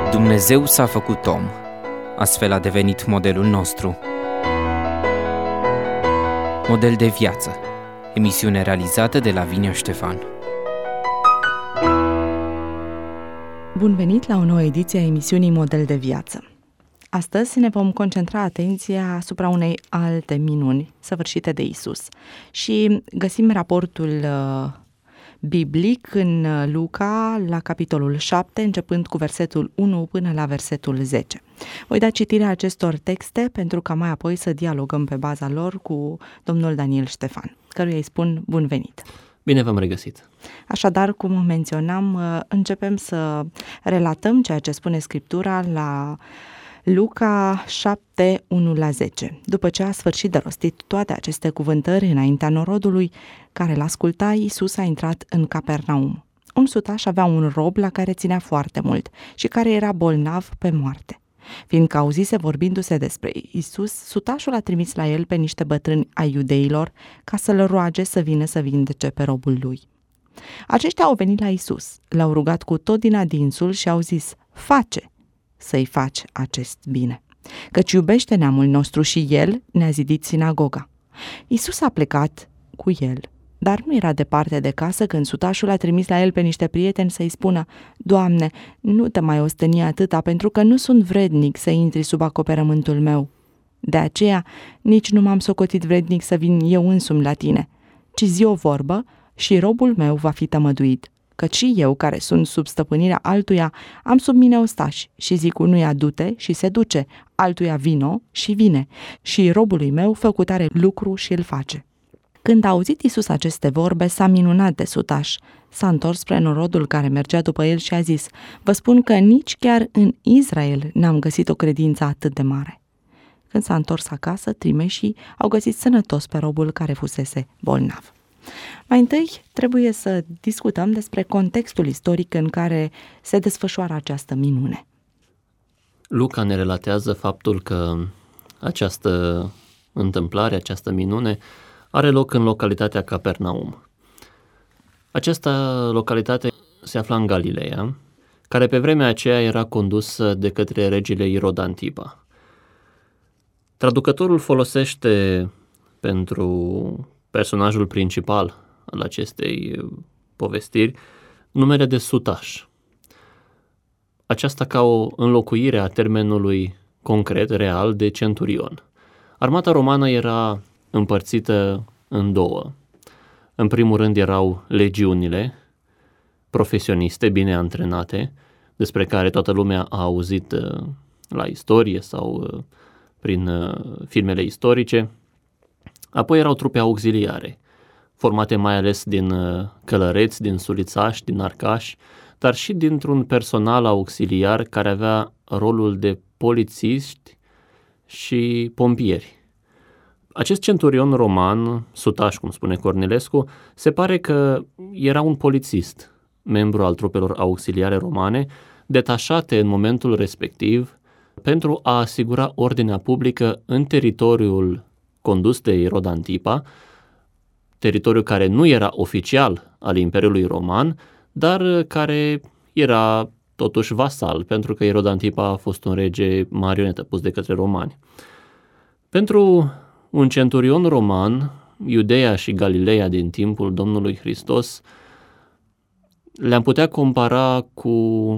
Dumnezeu s-a făcut om, astfel a devenit modelul nostru. Model de viață, emisiune realizată de Lavinia Ștefan. Bun venit la o nouă ediție a emisiunii Model de viață. Astăzi ne vom concentra atenția asupra unei alte minuni săvârșite de Isus și găsim raportul biblic în Luca, la capitolul 7, începând cu versetul 1 până la versetul 10. Voi da citirea acestor texte pentru ca mai apoi să dialogăm pe baza lor cu domnul Daniel Ștefan, căruia îi spun bun venit. Bine v-am regăsit! Așadar, cum menționam, începem să relatăm ceea ce spune Scriptura la Luca 7, 1-10. După ce a sfârșit de rostit toate aceste cuvântări înaintea norodului care l-asculta, Iisus a intrat în Capernaum. Un sutaș avea un rob la care ținea foarte mult și care era bolnav pe moarte. Fiindcă auzise vorbindu-se despre Iisus, sutașul a trimis la el pe niște bătrâni ai iudeilor ca să-l roage să vină să vindece pe robul lui. Aceștia au venit la Iisus, l-au rugat cu tot din adinsul și au zis: face să-i faci acest bine, căci iubește neamul nostru și el ne-a zidit sinagoga. Iisus a plecat cu el, dar nu era departe de casă când sutașul a trimis la el pe niște prieteni să-i spună: Doamne, nu te mai osteni atâta, pentru că nu sunt vrednic să intri sub acoperământul meu. De aceea nici nu m-am socotit vrednic să vin eu însumi la tine, ci zi o vorbă și robul meu va fi tămăduit. Căci și eu, care sunt sub stăpânirea altuia, am sub mine ostași și zic unuia du-te și se duce, altuia vino și vine, și robului meu făcut are lucru și îl face. Când a auzit Iisus aceste vorbe, s-a minunat de sutaș. S-a întors spre norodul care mergea după el și a zis: vă spun că nici chiar în Israel n-am găsit o credință atât de mare. Când s-a întors acasă, trimeșii au găsit sănătos pe robul care fusese bolnav. Mai întâi trebuie să discutăm despre contextul istoric în care se desfășoară această minune. Luca ne relatează faptul că această întâmplare, această minune, are loc în localitatea Capernaum. Această localitate se afla în Galileea, care pe vremea aceea era condusă de către regele Irod Antipa. Traducătorul folosește pentru personajul principal al acestei povestiri numele de sutaș. Aceasta ca o înlocuire a termenului concret, real, de centurion. Armata romană era împărțită în două. În primul rând erau legiunile profesioniste, bine antrenate, despre care toată lumea a auzit la istorie sau prin filmele istorice. Apoi erau trupe auxiliare, formate mai ales din călăreți, din sulițași, din arcași, dar și dintr-un personal auxiliar care avea rolul de polițiști și pompieri. Acest centurion roman, sutaș, cum spune Cornilescu, se pare că era un polițist, membru al trupelor auxiliare romane, detașate în momentul respectiv pentru a asigura ordinea publică în teritoriul condus de Irod Antipa, teritoriu care nu era oficial al Imperiului Roman, dar care era totuși vasal, pentru că Irod Antipa a fost un rege marionetă pus de către romani. Pentru un centurion roman, Iudeea și Galileea din timpul Domnului Hristos le-am putea compara cu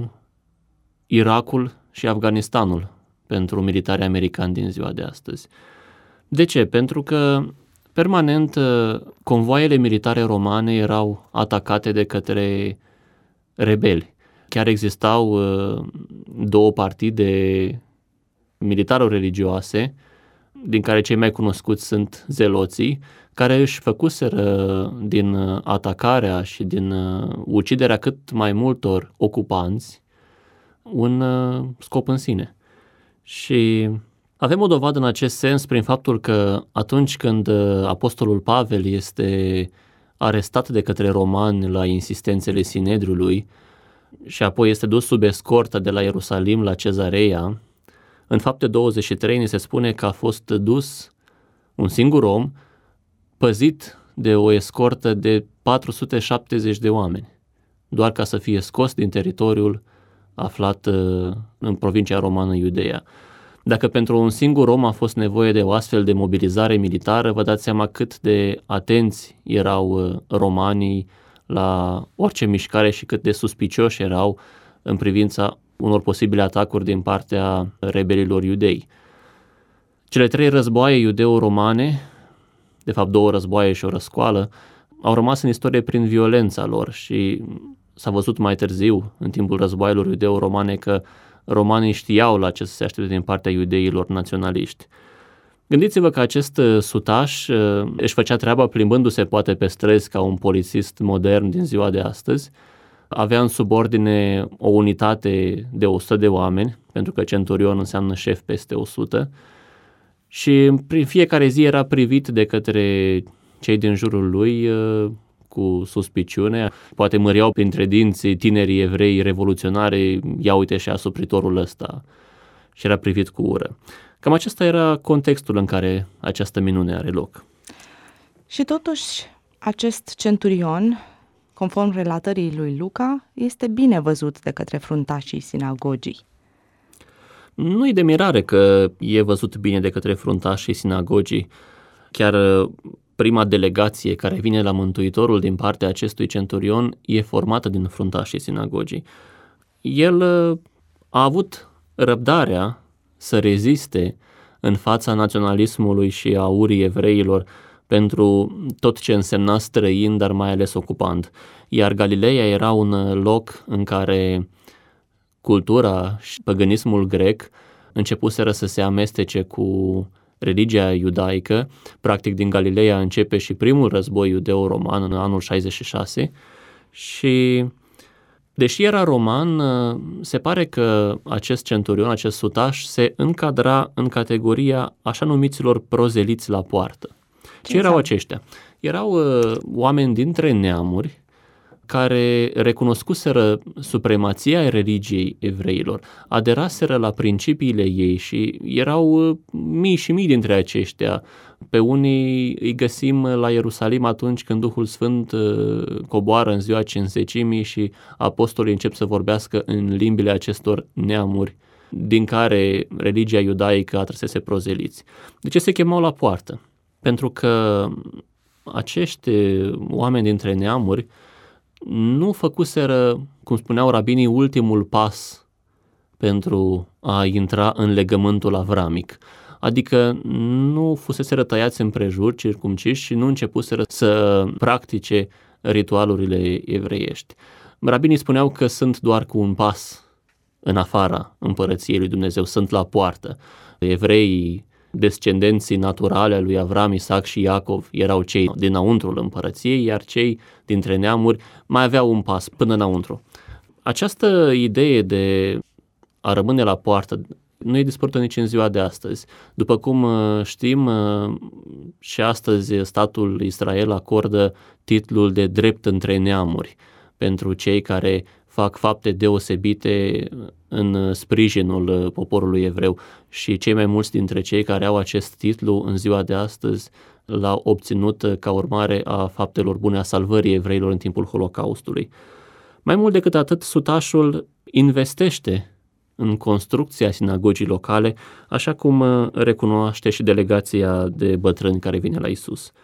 Irakul și Afganistanul pentru militarii americani din ziua de astăzi. De ce? Pentru că permanent convoaiele militare romane erau atacate de către rebeli. Chiar existau două partide militaro-religioase, din care cei mai cunoscuți sunt zeloții, care își făcuseră din atacarea și din uciderea cât mai multor ocupanți un scop în sine. Și avem o dovadă în acest sens prin faptul că atunci când apostolul Pavel este arestat de către romani la insistențele Sinedriului și apoi este dus sub escortă de la Ierusalim la Cezarea, în Fapte 23 ni se spune că a fost dus un singur om păzit de o escortă de 470 de oameni, doar ca să fie scos din teritoriul aflat în provincia romană Iudeea. Dacă pentru un singur om a fost nevoie de o astfel de mobilizare militară, vă dați seama cât de atenți erau romanii la orice mișcare și cât de suspicioși erau în privința unor posibile atacuri din partea rebelilor iudei. Cele 3 războaie iudeo-romane, de fapt 2 războaie și o răscoală, au rămas în istorie prin violența lor și s-a văzut mai târziu, în timpul războaielor iudeo-romane, că romanii știau la ce să se aștepte din partea iudeilor naționaliști. Gândiți-vă că acest sutaș își făcea treaba plimbându-se poate pe străzi ca un polițist modern din ziua de astăzi, avea în subordine o unitate de 100 de oameni, pentru că centurion înseamnă șef peste 100, și prin fiecare zi era privit de către cei din jurul lui cu suspiciune. Poate măreau printre dinți tinerii evrei revoluționari, ia uite și asupritorul ăsta, și era privit cu ură. Cam acesta era contextul în care această minune are loc. Și totuși, acest centurion, conform relatării lui Luca, este bine văzut de către fruntașii sinagogii. Nu-i de mirare că e văzut bine de către fruntașii sinagogii. Chiar prima delegație care vine la Mântuitorul din partea acestui centurion e formată din fruntașii sinagogii. El a avut răbdarea să reziste în fața naționalismului și a urii evreilor pentru tot ce însemna străin, dar mai ales ocupant. Iar Galileea era un loc în care cultura și păgânismul grec începuseră să se amestece cu religia iudaică. Practic din Galileea începe și primul război iudeo-roman în anul 66 și deși era roman, se pare că acest centurion, acest sutaș, se încadra în categoria așa numiților prozeliți la poartă. Ce erau aceștia? Erau oameni dintre neamuri care recunoscuseră supremația religiei evreilor, aderaseră la principiile ei și erau mii și mii dintre aceștia. Pe unii îi găsim la Ierusalim atunci când Duhul Sfânt coboară în ziua Cincizecimii și apostolii încep să vorbească în limbile acestor neamuri din care religia iudaică atrăsese prozeliți. De ce se chemau la poartă? Pentru că acești oameni dintre neamuri nu făcuseră, cum spuneau rabinii, ultimul pas pentru a intra în legământul avramic. Adică nu fuseseră tăiați împrejur, circumciși și nu începuseră să practice ritualurile evreiești. Rabinii spuneau că sunt doar cu un pas în afara împărăției lui Dumnezeu, sunt la poartă. Evreii, descendenții naturale al lui Avram, Isaac și Iacov, erau cei dinăuntrul împărăției, iar cei dintre neamuri mai aveau un pas până înăuntru. Această idee de a rămâne la poartă nu e dispărută nici în ziua de astăzi. După cum știm, și astăzi statul Israel acordă titlul de drept între neamuri pentru cei care fac fapte deosebite în sprijinul poporului evreu și cei mai mulți dintre cei care au acest titlu în ziua de astăzi l-au obținut ca urmare a faptelor bune a salvării evreilor în timpul Holocaustului. Mai mult decât atât, sutașul investește în construcția sinagogii locale, așa cum recunoaște și delegația de bătrâni care vine la Isus.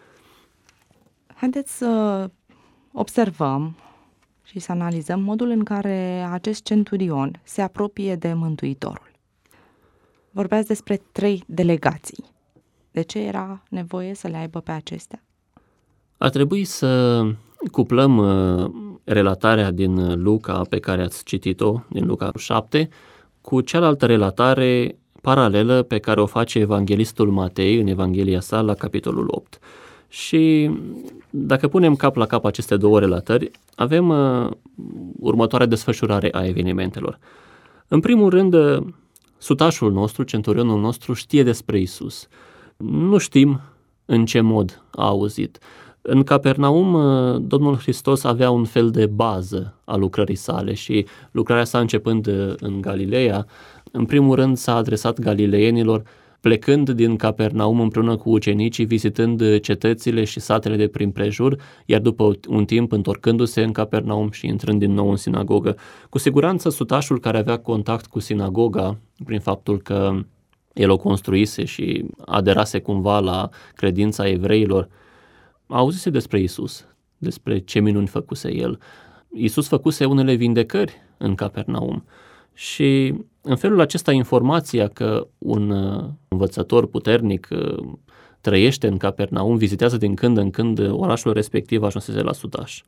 Haideți să observăm și să analizăm modul în care acest centurion se apropie de Mântuitorul. Vorbeați despre 3 delegații. De ce era nevoie să le aibă pe acestea? Ar trebui să cuplăm relatarea din Luca pe care ați citit-o, din Luca 7, cu cealaltă relatare paralelă pe care o face evanghelistul Matei în Evanghelia sa la capitolul 8. Și dacă punem cap la cap aceste 2 relatări, avem următoarea desfășurare a evenimentelor. În primul rând, sutașul nostru, centurionul nostru, știe despre Isus. Nu știm în ce mod a auzit. În Capernaum, Domnul Hristos avea un fel de bază a lucrării sale și lucrarea sa începând în Galileea, în primul rând s-a adresat galileienilor plecând din Capernaum împreună cu ucenicii, vizitând cetățile și satele de prin prejur, iar după un timp întorcându-se în Capernaum și intrând din nou în sinagogă. Cu siguranță sutașul care avea contact cu sinagoga, prin faptul că el o construise și aderase cumva la credința evreilor, auzise despre Iisus, despre ce minuni făcuse el. Iisus făcuse unele vindecări în Capernaum și în felul acesta informația că un învățător puternic trăiește în Capernaum, vizitează din când în când orașul respectiv, ajunsese la sutaș.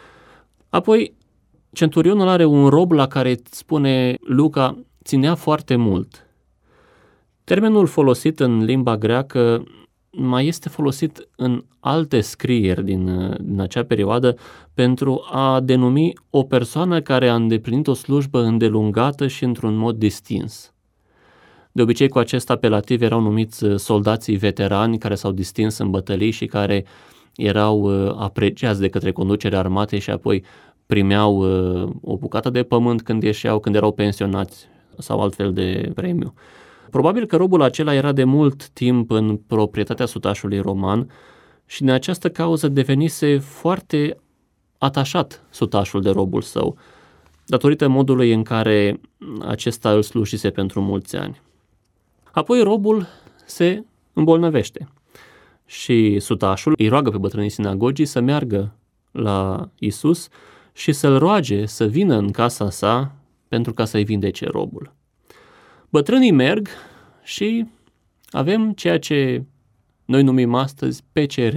Apoi, centurionul are un rob la care, spune Luca, ținea foarte mult. Termenul folosit în limba greacă mai este folosit în alte scrieri din acea perioadă pentru a denumi o persoană care a îndeplinit o slujbă îndelungată și într-un mod distins. De obicei, cu acest apelativ erau numiți soldații veterani care s-au distins în bătălii și care erau apreciați de către conducerea armatei și apoi primeau o bucată de pământ când erau pensionați sau altfel de premiu. Probabil că robul acela era de mult timp în proprietatea sutașului roman și din această cauză devenise foarte atașat sutașul de robul său, datorită modului în care acesta îl slujise pentru mulți ani. Apoi robul se îmbolnăvește și sutașul îi roagă pe bătrânii sinagogii să meargă la Iisus și să-l roage să vină în casa sa pentru ca să-i vindece robul. Bătrânii merg și avem ceea ce noi numim astăzi PCR,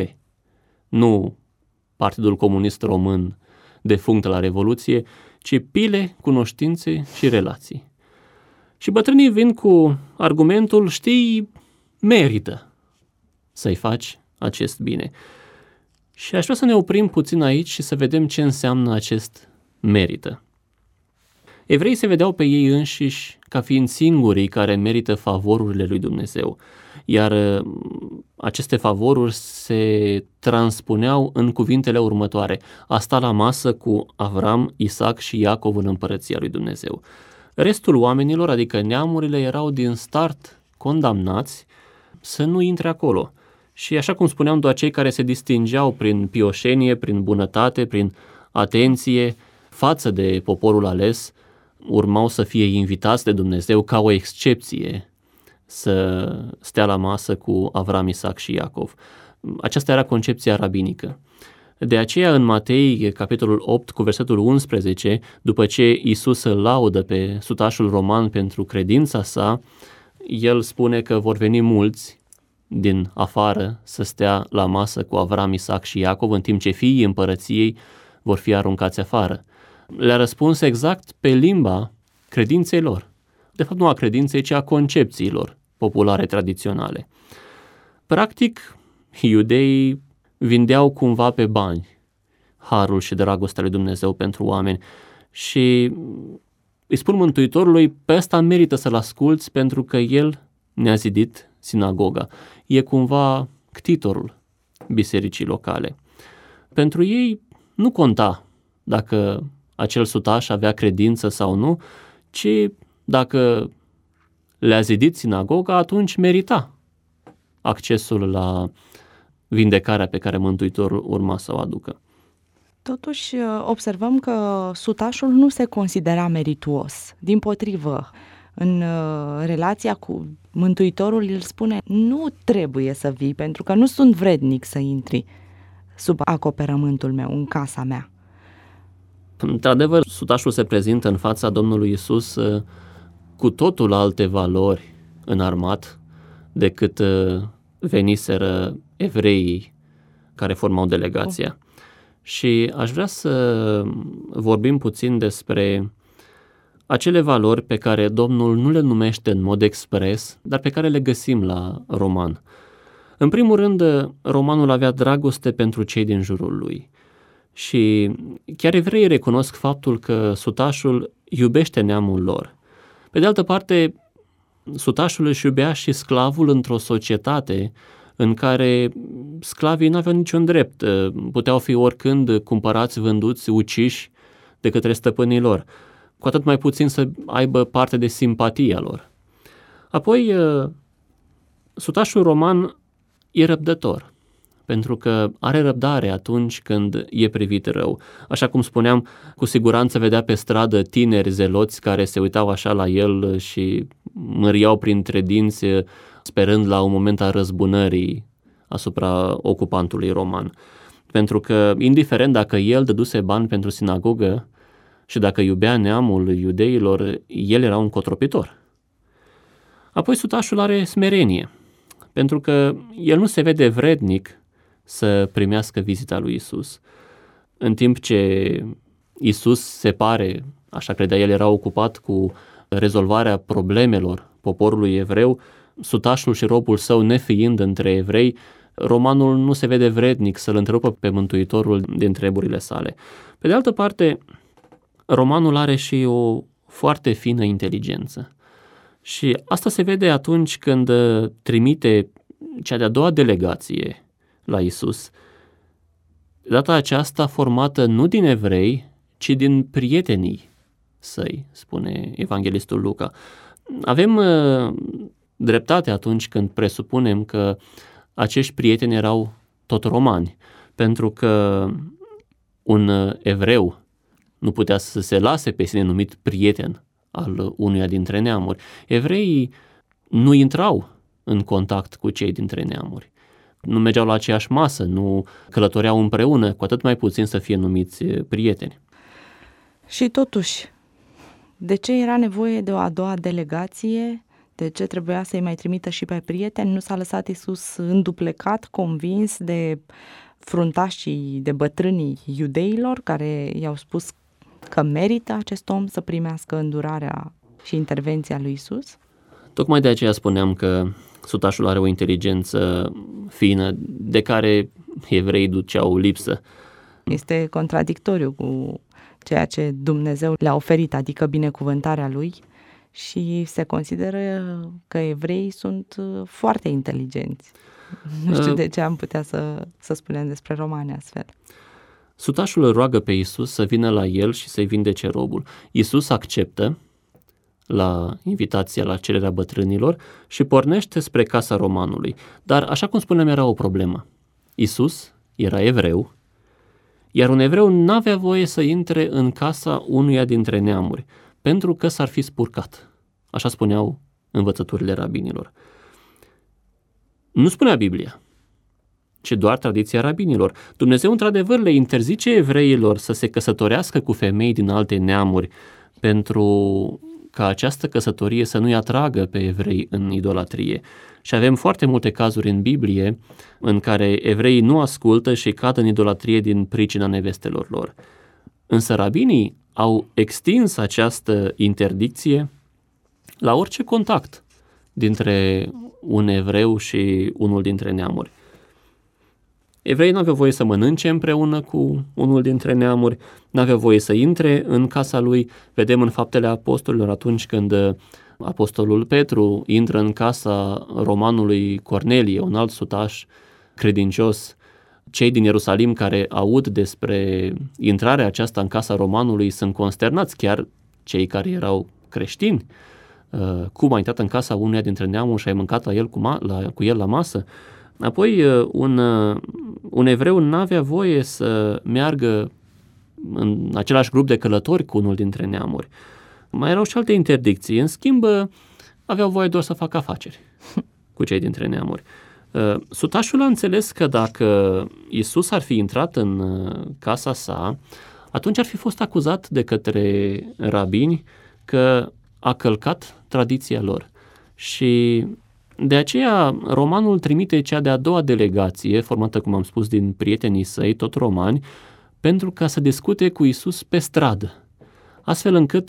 nu Partidul Comunist Român defunct la Revoluție, ci pile, cunoștințe și relații. Și bătrânii vin cu argumentul, știi, merită să-i faci acest bine. Și aș vrea să ne oprim puțin aici și să vedem ce înseamnă acest merită. Evreii se vedeau pe ei înșiși ca fiind singurii care merită favorurile lui Dumnezeu, iar aceste favoruri se transpuneau în cuvintele următoare: a sta la masă cu Avram, Isaac și Iacov în împărăția lui Dumnezeu. Restul oamenilor, adică neamurile, erau din start condamnați să nu intre acolo. Și așa cum spuneam, doar cei care se distingeau prin pioșenie, prin bunătate, prin atenție față de poporul ales, urmau să fie invitați de Dumnezeu ca o excepție să stea la masă cu Avram, Isaac și Iacov. Aceasta era concepția rabinică. De aceea în Matei, capitolul 8, cu versetul 11, după ce Iisus îl laudă pe sutașul roman pentru credința sa, el spune că vor veni mulți din afară să stea la masă cu Avram, Isaac și Iacov, în timp ce fiii împărăției vor fi aruncați afară. Le-a răspuns exact pe limba credinței lor. De fapt, nu a credinței, ci a concepțiilor populare tradiționale. Practic, iudeii vindeau cumva pe bani harul și dragostea lui Dumnezeu pentru oameni și îi spun Mântuitorului, pe ăsta merită să-l asculți pentru că el ne-a zidit sinagoga. E cumva ctitorul bisericii locale. Pentru ei nu conta dacă acel sutaș avea credință sau nu, ci dacă le-a zidit sinagoga, atunci merita accesul la vindecarea pe care Mântuitorul urma să o aducă. Totuși, observăm că sutașul nu se considera merituos. Dimpotrivă, în relația cu Mântuitorul îl spune, nu trebuie să vii pentru că nu sunt vrednic să intri sub acoperământul meu, în casa mea. Într-adevăr, sutașul se prezintă în fața Domnului Iisus cu totul alte valori înarmat decât veniseră evreii care formau delegația. Și aș vrea să vorbim puțin despre acele valori pe care Domnul nu le numește în mod expres, dar pe care le găsim la roman. În primul rând, romanul avea dragoste pentru cei din jurul lui. Și chiar evreii recunosc faptul că sutașul iubește neamul lor. Pe de altă parte, sutașul își iubea și sclavul într-o societate în care sclavii nu aveau niciun drept, puteau fi oricând cumpărați, vânduți, uciși de către stăpânii lor, cu atât mai puțin să aibă parte de simpatia lor. Apoi, Sutașul roman e răbdător, pentru că are răbdare atunci când e privit rău. Așa cum spuneam, cu siguranță vedea pe stradă tineri zeloți care se uitau așa la el și mâriau printre dinți, sperând la un moment al răzbunării asupra ocupantului roman. Pentru că, indiferent dacă el dăduse bani pentru sinagogă și dacă iubea neamul iudeilor, el era un cotropitor. Apoi sutașul are smerenie, pentru că el nu se vede vrednic să primească vizita lui Isus. În timp ce Isus se pare, așa credea el, era ocupat cu rezolvarea problemelor poporului evreu, sutașul și robul său nefiind între evrei, romanul nu se vede vrednic să-l întrerupă pe Mântuitorul din treburile sale. Pe de altă parte, romanul are și o foarte fină inteligență. Și asta se vede atunci când trimite cea de-a doua delegație la Isus, data aceasta formată nu din evrei, ci din prietenii săi, spune evanghelistul Luca. Avem dreptate atunci când presupunem că acești prieteni erau tot romani, pentru că un evreu nu putea să se lase pe sine numit prieten al unuia dintre neamuri. Evreii nu intrau în contact cu cei dintre neamuri. Nu mergeau la aceeași masă, nu călătoreau împreună, cu atât mai puțin să fie numiți prieteni. Și totuși, de ce era nevoie de o a doua delegație? De ce trebuia să-i mai trimită și pe prieteni? Nu s-a lăsat Iisus înduplecat, convins de fruntașii, de bătrânii iudeilor care i-au spus că merită acest om să primească îndurarea și intervenția lui Iisus? Tocmai de aceea spuneam că sutașul are o inteligență fină de care evreii duceau lipsă. Este contradictoriu cu ceea ce Dumnezeu le-a oferit, adică binecuvântarea lui, și se consideră că evreii sunt foarte inteligenți. Nu știu de ce am putea să spunem despre romani astfel. Sutașul îl roagă pe Iisus să vină la el și să-i vindece robul. Iisus acceptă la invitația, la cererea bătrânilor și pornește spre casa romanului. Dar, așa cum spuneam, era o problemă. Iisus era evreu, iar un evreu n-avea voie să intre în casa unuia dintre neamuri, pentru că s-ar fi spurcat. Așa spuneau învățăturile rabinilor. Nu spunea Biblia, ci doar tradiția rabinilor. Dumnezeu, într-adevăr, le interzice evreilor să se căsătorească cu femei din alte neamuri pentru ca această căsătorie să nu-i atragă pe evrei în idolatrie. Și avem foarte multe cazuri în Biblie în care evreii nu ascultă și cad în idolatrie din pricina nevestelor lor. Însă rabinii au extins această interdicție la orice contact dintre un evreu și unul dintre neamuri. Evreii nu aveau voie să mănânce împreună cu unul dintre neamuri, nu aveau voie să intre în casa lui. Vedem în Faptele Apostolilor atunci când apostolul Petru intră în casa romanului Cornelie, un alt sutaș credincios. Cei din Ierusalim care aud despre intrarea aceasta în casa romanului sunt consternați, chiar cei care erau creștini. Cum ai intrat în casa unuia dintre neamuri și ai mâncat cu el la masă? Apoi, un evreu n-avea voie să meargă în același grup de călători cu unul dintre neamuri. Mai erau și alte interdicții. În schimb, aveau voie doar să facă afaceri cu cei dintre neamuri. Sutașul a înțeles că dacă Iisus ar fi intrat în casa sa, atunci ar fi fost acuzat de către rabini că a călcat tradiția lor. Și de aceea romanul trimite cea de-a doua delegație, formată, cum am spus, din prietenii săi, tot romani, pentru ca să discute cu Iisus pe stradă, astfel încât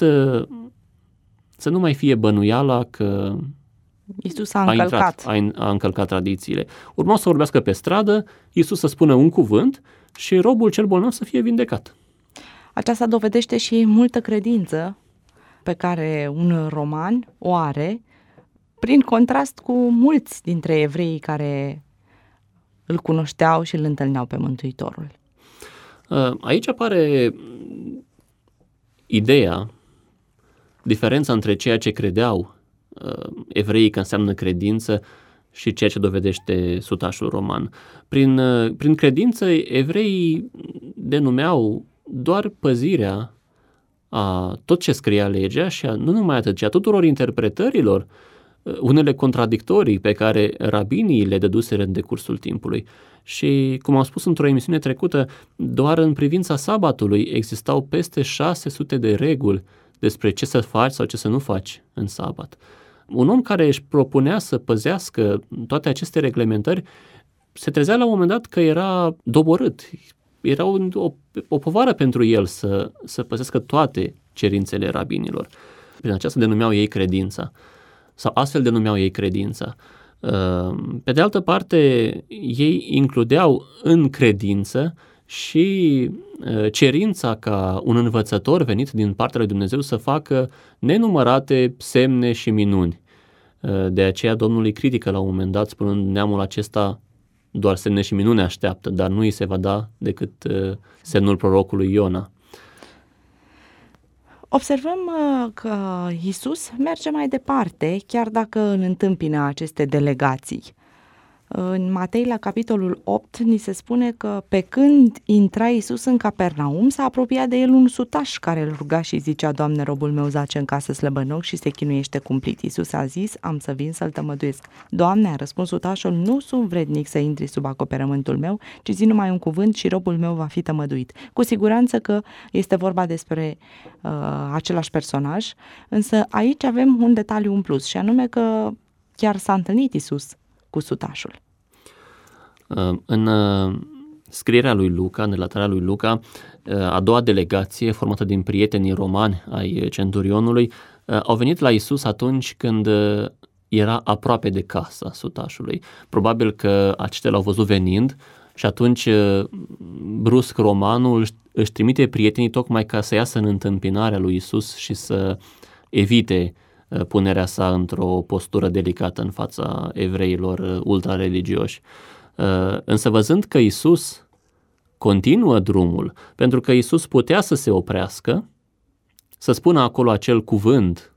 să nu mai fie bănuiala că Iisus a încălcat tradițiile. Urmau să vorbească pe stradă, Iisus să spună un cuvânt și robul cel bolnav să fie vindecat. Aceasta dovedește și multă credință pe care un roman o are, prin contrast cu mulți dintre evreii care îl cunoșteau și îl întâlneau pe Mântuitorul. Aici apare ideea, diferența între ceea ce credeau evreii că înseamnă credință și ceea ce dovedește sutașul roman. Prin credință, evreii denumeau doar păzirea a tot ce scria legea și nu numai atât, ci a tuturor interpretărilor, unele contradictorii pe care rabinii le dăduseră în decursul timpului. Și, cum am spus într-o emisiune trecută, doar în privința sabatului existau peste 600 de reguli despre ce să faci sau ce să nu faci în sabat. Un om care își propunea să păzească toate aceste reglementări se trezea la un moment dat că era doborât. Era o povară pentru el să păzească toate cerințele rabinilor. Prin aceasta denumeau ei credința, sau astfel denumeau ei credința. Pe de altă parte, ei includeau în credință și cerința ca un învățător venit din partea lui Dumnezeu să facă nenumărate semne și minuni. De aceea Domnul îi critică la un moment dat, spunând: neamul acesta doar semne și minuni așteaptă, dar nu îi se va da decât semnul prorocului Iona. Observăm că Iisus merge mai departe, chiar dacă îl întâmpină aceste delegații. În Matei, la capitolul 8, ni se spune că pe când intra Iisus în Capernaum, s-a apropiat de el un sutaș care îl ruga și zicea: Doamne, robul meu zace în casă slăbănoc și se chinuiește cumplit. Iisus a zis: am să vin să-l tămăduiesc. Doamne, a răspuns sutașul: nu sunt vrednic să intri sub acoperământul meu, ci zi numai un cuvânt și robul meu va fi tămăduit. Cu siguranță că este vorba despre același personaj, însă aici avem un detaliu în plus, și anume că chiar s-a întâlnit Iisus cu sutașul. În scrierea lui Luca, în relatarea lui Luca, a doua delegație, formată din prietenii romani ai centurionului, au venit la Iisus atunci când era aproape de casa sutașului. Probabil că aceștia l-au văzut venind și atunci brusc romanul își trimite prietenii tocmai ca să iasă în întâmpinarea lui Iisus și să evite punerea sa într-o postură delicată în fața evreilor ultra-religioși. Însă văzând că Iisus continuă drumul, pentru că Iisus putea să se oprească, să spună acolo acel cuvânt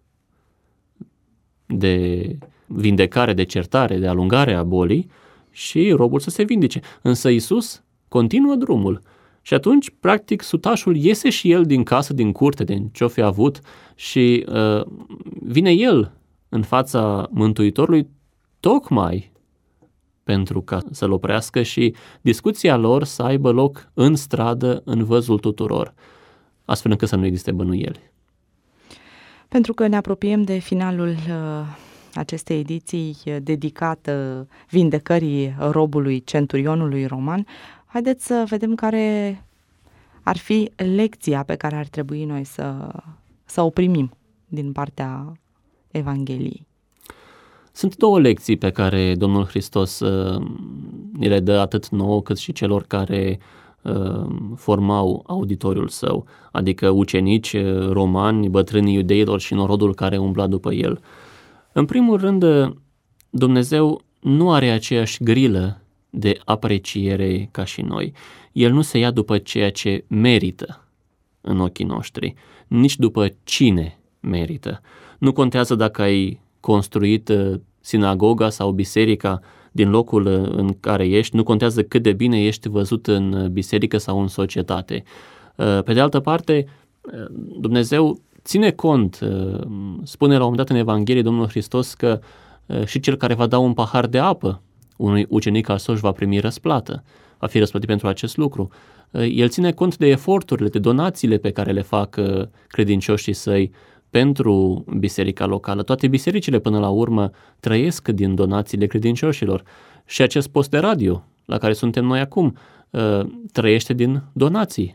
de vindecare, de certare, de alungare a bolii și robul să se vindece. Însă Iisus continuă drumul. Și atunci, practic, sutașul iese și el din casă, din curte, din ce-o fi avut și vine el în fața Mântuitorului tocmai pentru ca să-l oprească și discuția lor să aibă loc în stradă, în văzul tuturor, astfel încât să nu existe bănuieli. Pentru că ne apropiem de finalul acestei ediții dedicată vindecării robului centurionului roman, haideți să vedem care ar fi lecția pe care ar trebui noi să o primim din partea Evangheliei. Sunt două lecții pe care Domnul Hristos ni le dă atât nouă cât și celor care formau auditoriul său, adică ucenici romani, bătrânii iudeilor și norodul care umbla după el. În primul rând, Dumnezeu nu are aceeași grilă de apreciere ca și noi. El nu se ia după ceea ce merită în ochii noștri, nici după cine merită. Nu contează dacă ai construit sinagoga sau biserica din locul în care ești, nu contează cât de bine ești văzut în biserică sau în societate. Pe de altă parte, Dumnezeu ține cont, spune la un moment dat în Evanghelie Domnul Hristos că și cel care va da un pahar de apă unui ucenic al său își va primi răsplată, va fi răsplătit pentru acest lucru. El ține cont de eforturile, de donațiile pe care le fac credincioșii săi pentru biserica locală. Toate bisericile până la urmă trăiesc din donațiile credincioșilor și acest post de radio la care suntem noi acum trăiește din donații.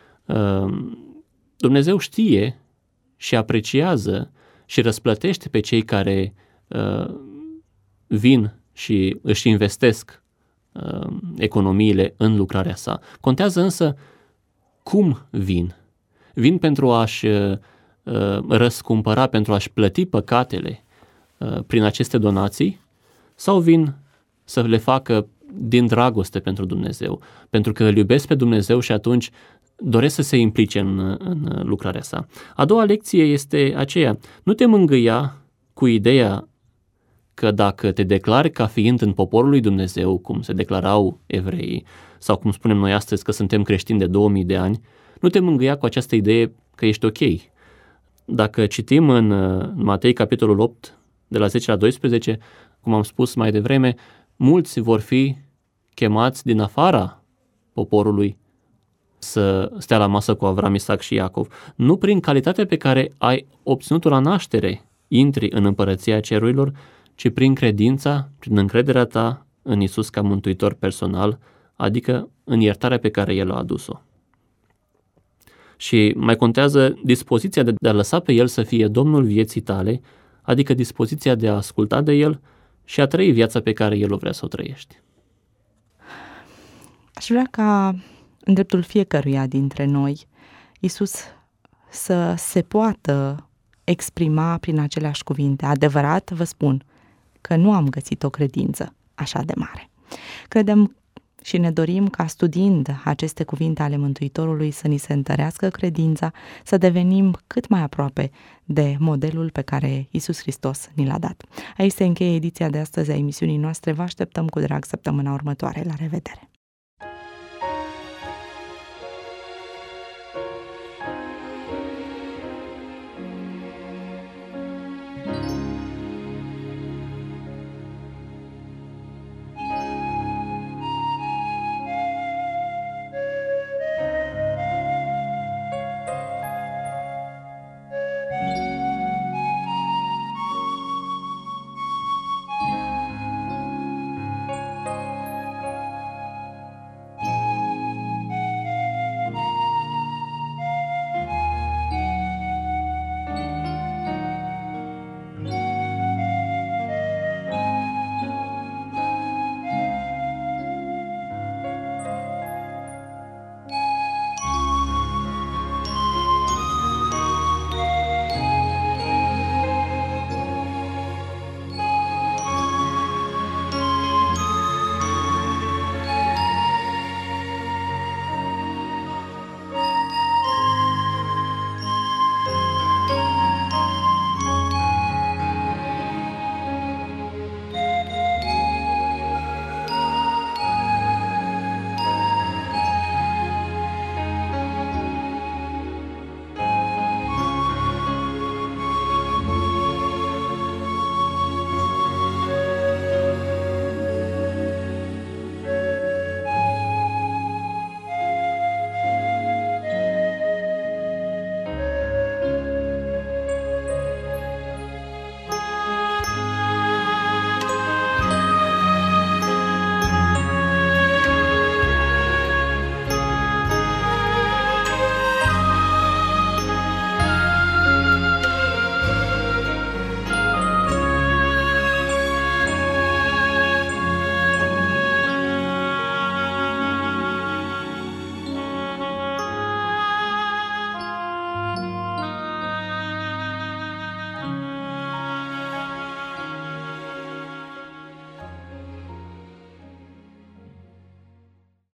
Dumnezeu știe și apreciază și răsplătește pe cei care vin și își investesc economiile în lucrarea sa. Contează însă cum vin. Vin pentru a-și răscumpăra, pentru a-și plăti păcatele prin aceste donații sau vin să le facă din dragoste pentru Dumnezeu, pentru că îl iubesc pe Dumnezeu și atunci doresc să se implice în lucrarea sa. A doua lecție este aceea: nu te mângâia cu ideea că dacă te declari ca fiind în poporul lui Dumnezeu, cum se declarau evreii, sau cum spunem noi astăzi că suntem creștini de 2000 de ani, nu te mângâia cu această idee că ești ok. Dacă citim în Matei, capitolul 8, de la 10 la 12, cum am spus mai devreme, mulți vor fi chemați din afara poporului să stea la masă cu Avram, Isaac și Iacov. Nu prin calitatea pe care ai obținut-o la naștere intri în împărăția cerurilor, ci prin credința, prin încrederea ta în Iisus ca mântuitor personal, adică în iertarea pe care El a adus-o. Și mai contează dispoziția de a lăsa pe El să fie Domnul vieții tale, adică dispoziția de a asculta de El și a trăi viața pe care El o vrea să o trăiești. Aș vrea ca în dreptul fiecăruia dintre noi, Iisus să se poată exprima prin aceleași cuvinte. Adevărat, vă spun că nu am găsit o credință așa de mare. Credem și ne dorim ca studiind aceste cuvinte ale Mântuitorului să ni se întărească credința, să devenim cât mai aproape de modelul pe care Iisus Hristos ni l-a dat. Aici se încheie ediția de astăzi a emisiunii noastre. Vă așteptăm cu drag săptămâna următoare. La revedere!